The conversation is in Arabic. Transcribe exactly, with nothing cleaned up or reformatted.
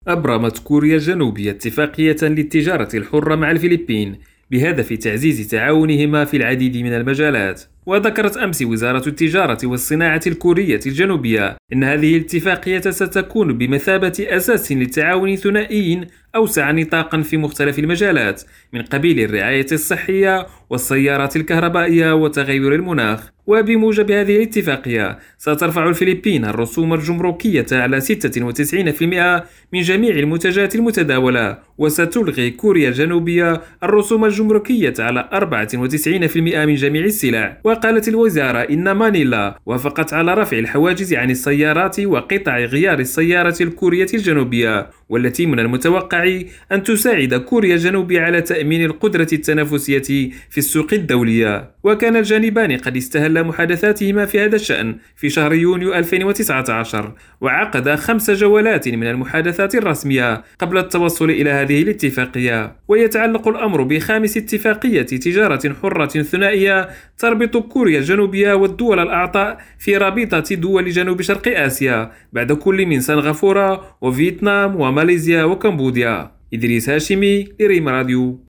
أبرمت كوريا الجنوبية اتفاقية للتجارة الحرة مع الفلبين بهدف تعزيز تعاونهما في العديد من المجالات. وذكرت أمس وزارة التجارة والصناعة الكورية الجنوبية أن هذه الاتفاقية ستكون بمثابة أساس للتعاون ثنائي أوسع نطاقا في مختلف المجالات، من قبيل الرعاية الصحية والسيارات الكهربائية وتغير المناخ. وبموجب هذه الاتفاقية سترفع الفلبين الرسوم الجمركية على ستة وتسعين بالمئة من جميع المنتجات المتداولة، وستلغي كوريا الجنوبية الرسوم الجمركية على أربعة وتسعين بالمئة من جميع السلع. وقالت الوزارة إن مانيلا وافقت على رفع الحواجز عن السيارات وقطع غيار السيارة الكورية الجنوبية، والتي من المتوقع أن تساعد كوريا الجنوبية على تأمين القدرة التنافسية في السوق الدولية. وكان الجانبان قد استهلا محادثاتهما في هذا الشأن في شهر يونيو ألفين وتسعة عشر، وعقد خمس جولات من المحادثات الرسمية قبل التوصل إلى هذه الاتفاقية. ويتعلق الأمر بخامس اتفاقية تجارة حرة ثنائية تربط كوريا الجنوبية والدول الأعضاء في رابطة دول جنوب شرق آسيا، بعد كل من سنغافورة وفيتنام وماليزيا وكمبوديا. إدريس هاشمي لريم راديو.